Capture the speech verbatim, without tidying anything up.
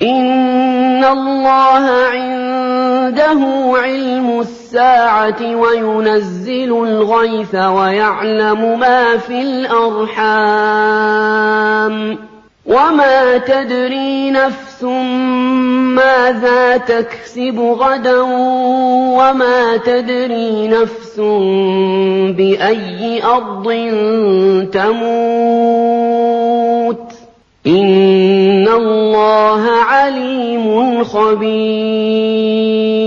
إِنَّ اللَّهَ عِندَهُ عِلْمُ السَّاعَةِ وَيُنَزِّلُ الْغَيْثَ وَيَعْلَمُ مَا فِي الْأَرْحَامِ ۖ وَمَا تَدْرِي نَفْسٌ مَّاذَا تَكْسِبُ غَدًا وَمَا تَدْرِي نَفْسٌ بِأَيِّ أَرْضٍ تَمُوتُ ۚ إِنَّ اللَّهَ عَلِيمٌ خَبِيرٌ.